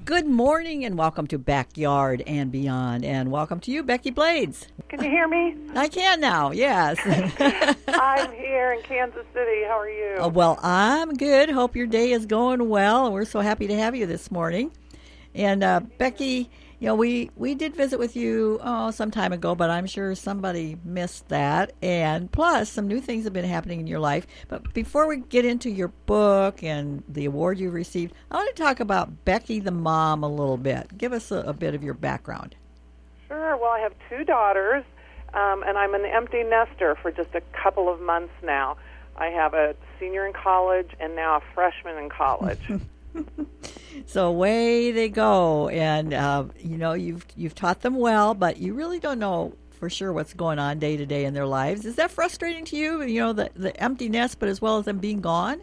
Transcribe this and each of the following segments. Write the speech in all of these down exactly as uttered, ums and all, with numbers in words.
Good morning and welcome to Backyard and Beyond. And welcome to you, Becky Blades. Can you hear me? I can now, yes. I'm here in Kansas City. How are you? Uh, well, I'm good. Hope your day is going well. We're so happy to have you this morning. And uh, Becky, you know, we, we did visit with you oh, some time ago, but I'm sure somebody missed that. And plus, some new things have been happening in your life. But before we get into your book and the award you received, I want to talk about Becky the mom a little bit. Give us a, a bit of your background. Sure. Well, I have two daughters, um, and I'm an empty nester for just a couple of months now. I have a senior in college and now a freshman in college. So away they go, and uh, you know you've you've taught them well, but you really don't know for sure what's going on day to day in their lives. Is that frustrating to you? You know, the the empty nest, but as well as them being gone.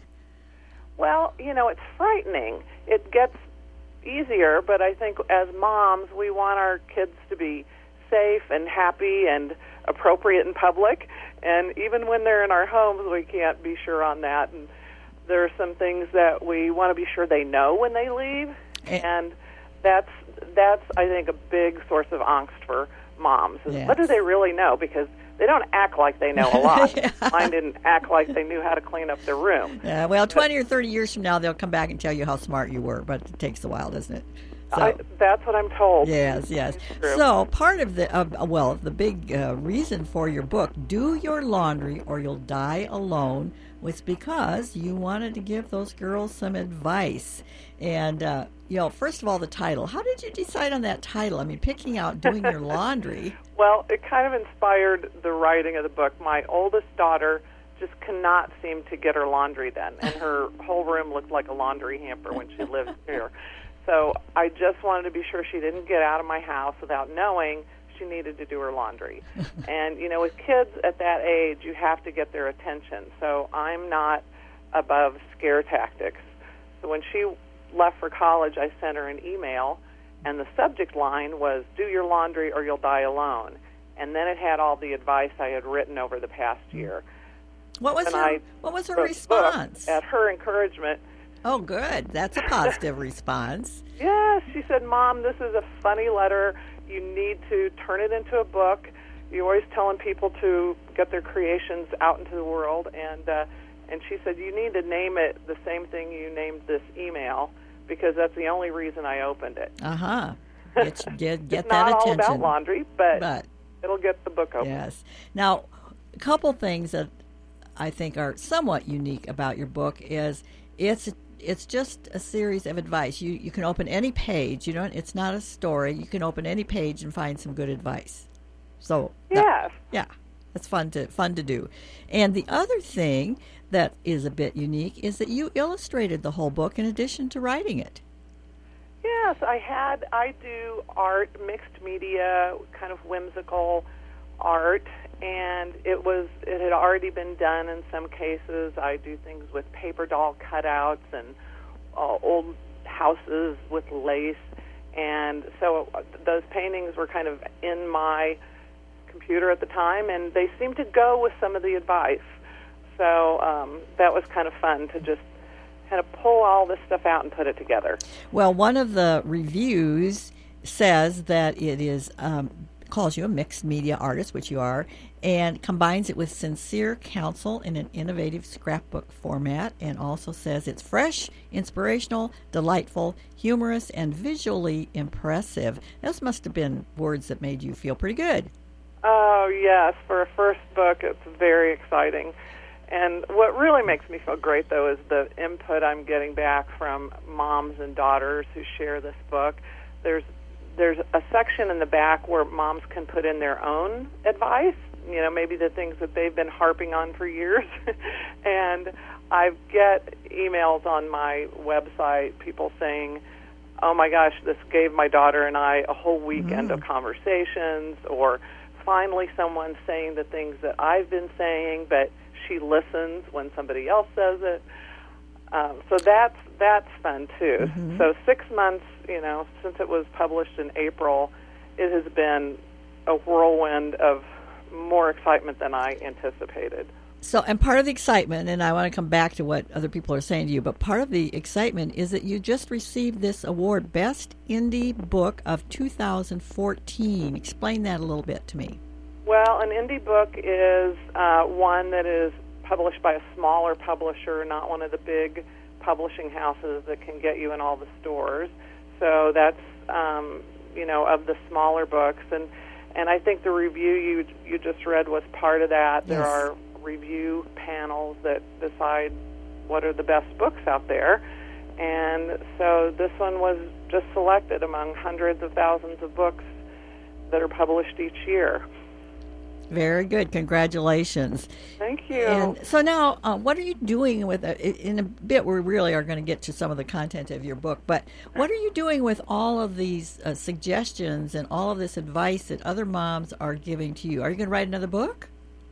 Well, you know, it's frightening. It gets easier, but I think as moms, we want our kids to be safe and happy and appropriate in public. And even when they're in our homes, we can't be sure on that. And there are some things that we want to be sure they know when they leave, and that's that's I think a big source of angst for moms. Is Yes. What do they really know? Because they don't act like they know a lot. Yeah. Mine didn't act like they knew how to clean up their room. Yeah, well, twenty or thirty years from now, they'll come back and tell you how smart you were, but it takes a while, doesn't it? So, I, that's what I'm told. yes, yes. It's true. So part of the, uh, well, the big uh, reason for your book, Do Your Laundry or You'll Die Alone, was because you wanted to give those girls some advice. And, uh, you know, first of all, the title. How did you decide on that title? I mean, picking out doing your laundry. Well, it kind of inspired the writing of the book. My oldest daughter just cannot seem to get her laundry done, and her whole room looked like a laundry hamper when she lived here. So I just wanted to be sure she didn't get out of my house without knowing she needed to do her laundry. And, you know, with kids at that age, you have to get their attention. So I'm not above scare tactics. So when she left for college, I sent her an email, and the subject line was, do your laundry or you'll die alone. And then it had all the advice I had written over the past year. What was And her, I what was her wrote the book response? At her encouragement. Oh, good. That's a positive response. Yes, she said, Mom, this is a funny letter. You need to turn it into a book. You're always telling people to get their creations out into the world. And uh, and she said, you need to name it the same thing you named this email, because that's the only reason I opened it. Uh-huh. Get, get, get it's that not attention. all about laundry, but, But, it'll get the book open. yes. Now, a couple things that I think are somewhat unique about your book is it's it's just a series of advice. You you can open any page. You don't. It's not a story. You can open any page and find some good advice. So that- Yes. yeah, that's fun to fun to do. And the other thing that is a bit unique is that you illustrated the whole book in addition to writing it. Yes, I had. I do art, mixed media, kind of whimsical art, and it was. It had already been done in some cases. I do things with paper doll cutouts and uh, old houses with lace, and so those paintings were kind of in my computer at the time, and they seemed to go with some of the advice. So um, that was kind of fun to just kind of pull all this stuff out and put it together. Well, one of the reviews says that it is um, calls you a mixed media artist, which you are, and combines it with sincere counsel in an innovative scrapbook format, and also says it's fresh, inspirational, delightful, humorous, and visually impressive. Those must have been words that made you feel pretty good. Oh, yes. For a first book, it's very exciting. And what really makes me feel great, though, is the input I'm getting back from moms and daughters who share this book. There's there's a section in the back where moms can put in their own advice, you know, maybe the things that they've been harping on for years. And I get emails on my website, people saying, oh, my gosh, this gave my daughter and I a whole weekend mm. of conversations, or finally someone saying the things that I've been saying, but she listens when somebody else says it. Um, so that's that's fun too. Mm-hmm. So six months, you know, since it was published in April, it has been a whirlwind of more excitement than I anticipated. So, and part of the excitement, and I want to come back to what other people are saying to you, but part of the excitement is that you just received this award, Best Indie Book of two thousand fourteen. Explain that a little bit to me. Well, an indie book is uh, one that is published by a smaller publisher, not one of the big publishing houses that can get you in all the stores. So that's, um, you know, of the smaller books. And, and I think the review you you just read was part of that. There Yes. are review panels that decide what are the best books out there. And so this one was just selected among hundreds of thousands of books that are published each year. Very good. Congratulations. Thank you. And so now, uh, what are you doing with it? In a bit, we really are going to get to some of the content of your book, but what are you doing with all of these uh, suggestions and all of this advice that other moms are giving to you? Are you going to write another book?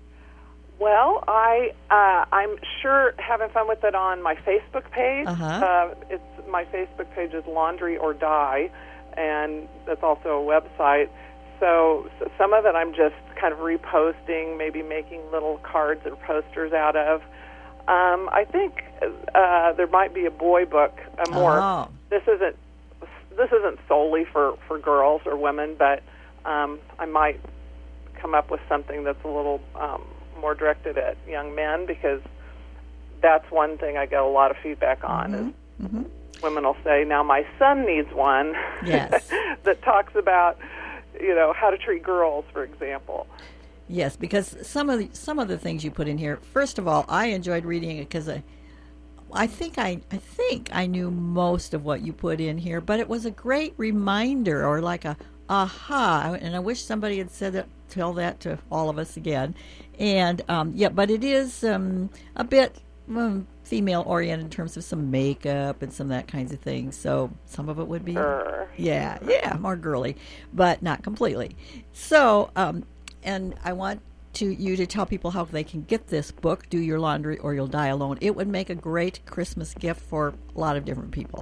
Well, I uh, I'm sure having fun with it on my Facebook page. Uh-huh. Uh, it's my Facebook page is Laundry or Die, and that's also a website. So, so some of it I'm just kind of reposting, maybe making little cards or posters out of. Um, I think uh, there might be a boy book, a more. Oh. This isn't this isn't solely for, for girls or women, but um, I might come up with something that's a little um, more directed at young men, because that's one thing I get a lot of feedback on. Mm-hmm. Is Mm-hmm. women will say, "Now my son needs one." Yes. that talks about, you know, how to treat girls, for example. Yes, because some of the, some of the things you put in here. First of all, I enjoyed reading it because I, I think I, I think I knew most of what you put in here, but it was a great reminder, or like a aha. And I wish somebody had said that, tell that to all of us again. And um, yeah, but it is um, a bit um, female oriented in terms of some makeup and some of that kinds of things. So some of it would be, Sure. yeah, yeah, more girly, but not completely. So. Um, And I want to you to tell people how they can get this book, Do Your Laundry or You'll Die Alone. It would make a great Christmas gift for a lot of different people.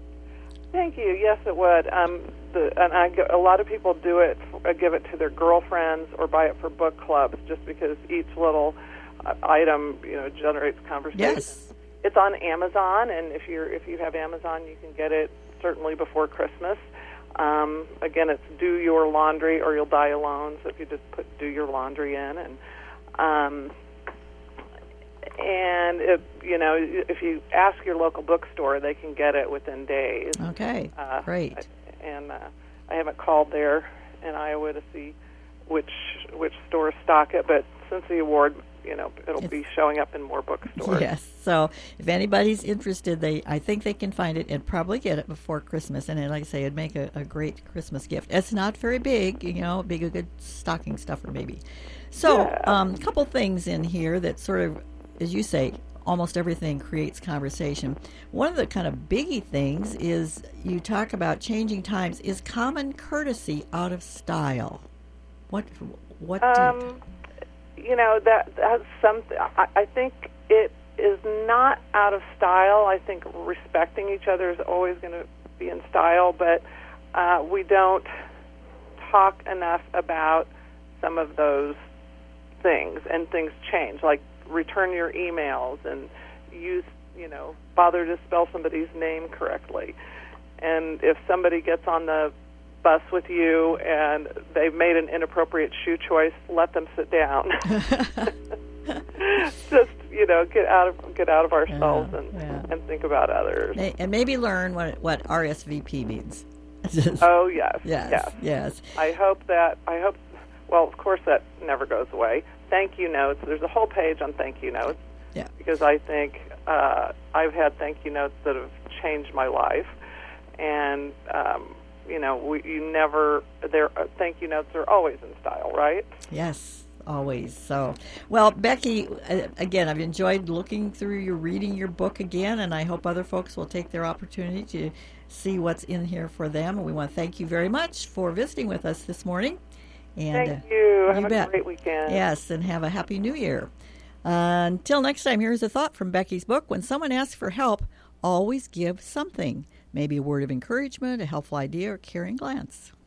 Thank you. Yes, it would. Um, the, and I, a lot of people do it, uh, give it to their girlfriends, or buy it for book clubs, just because each little uh, item, you know, generates conversation. Yes. It's on Amazon, and if you're if you have Amazon, you can get it certainly before Christmas. Um, again, it's Do Your Laundry or You'll Die Alone. So if you just put Do Your Laundry in, and um, and if, you know, if you ask your local bookstore, they can get it within days. Okay, Uh, great. And uh, I haven't called there in Iowa to see which which stores stock it, but since the award, you know, it'll It's, be showing up in more bookstores. Yes. So if anybody's interested, they I think they can find it and probably get it before Christmas. And like I say, it'd make a, a great Christmas gift. It's not very big, you know, big a good stocking stuffer maybe. So a Yeah. um, couple things in here that sort of, as you say, almost everything creates conversation. One of the kind of biggie things is you talk about changing times. Is common courtesy out of style? What what do you, Um, you know, that that's something. I, I think it is not out of style. I think respecting each other is always going to be in style, but uh, we don't talk enough about some of those things, and things change. Like return your emails and use, you know, bother to spell somebody's name correctly. And if somebody gets on the bus with you and they've made an inappropriate shoe choice, let them sit down. Just, you know, get out of get out of ourselves Yeah, and yeah. and think about others. and maybe learn what what R S V P means. Oh yes, yes, yes. yes. I hope that I hope. Well, of course, that never goes away. Thank you notes. There's a whole page on thank you notes. Yeah. Because I think uh, I've had thank you notes that have changed my life, and um, you know, we, you never. Their uh, thank you notes are always in style, right? Yes, always. So, well, Becky, uh, again, I've enjoyed looking through your reading your book again, and I hope other folks will take their opportunity to see what's in here for them. And we want to thank you very much for visiting with us this morning. And Thank you. uh, Have you a bet. great weekend. Yes, and have a happy New Year. Uh, until next time, here's a thought from Becky's book. When someone asks for help, always give something. Maybe a word of encouragement, a helpful idea, or a caring glance.